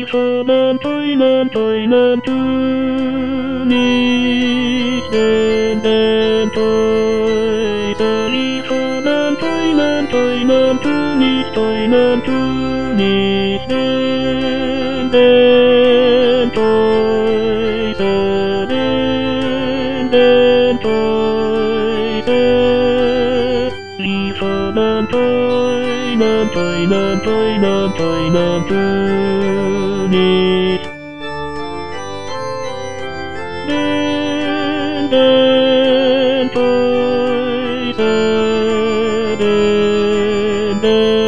Lieferant, Euland, du nicht den Teufel. Lieferant, Euland, du nicht den Teufel, den Teufel. Lieferant, Euland, du nicht den Teufel, den